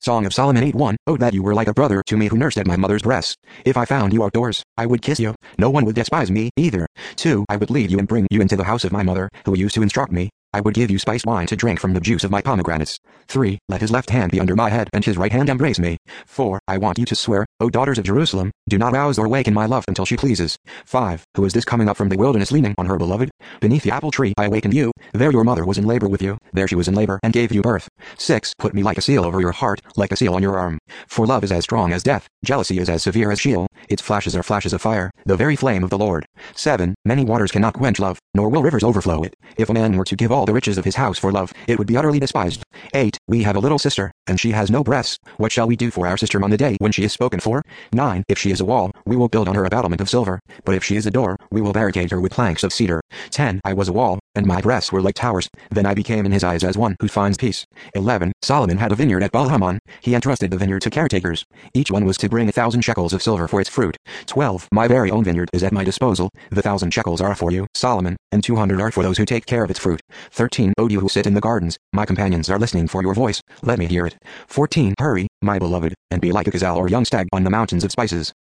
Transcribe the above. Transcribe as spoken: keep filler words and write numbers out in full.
Song of Solomon eight one. Oh, that you were like a brother to me who nursed at my mother's breast. If I found you outdoors, I would kiss you. No one would despise me, either. two. I would lead you and bring you into the house of my mother, who used to instruct me. I would give you spiced wine to drink from the juice of my pomegranates. three. Let his left hand be under my head and his right hand embrace me. four. I want you to swear, O daughters of Jerusalem, do not rouse or waken my love until she pleases. five. Who is this coming up from the wilderness leaning on her beloved? Beneath the apple tree I awakened you. There your mother was in labor with you. There she was in labor and gave you birth. six. Put me like a seal over your heart, like a seal on your arm. For love is as strong as death. Jealousy is as severe as Sheol. Its flashes are flashes of fire, the very flame of the Lord. seven. Many waters cannot quench love, nor will rivers overflow it. If a man were to give all the riches of his house for love, it would be utterly despised. eight. We have a little sister, and she has no breasts. What shall we do for our sister on the day when she is spoken for? nine. If she is a wall, we will build on her a battlement of silver. But if she is a door, we will barricade her with planks of cedar. ten. I was a wall, and my breasts were like towers. Then I became in his eyes as one who finds peace. eleven. Solomon had a vineyard at Baal-Hamon. He entrusted the vineyard to caretakers. Each one was to bring a thousand shekels of silver for its fruit. twelve. My very own vineyard is at my disposal. The thousand shekels are for you, Solomon, and two hundred are for those who take care of its fruit. thirteen. O you who sit in the gardens, my companions are listening for your voice. Let me hear it. fourteen. Hurry, my beloved, and be like a gazelle or young stag on the mountains of spices.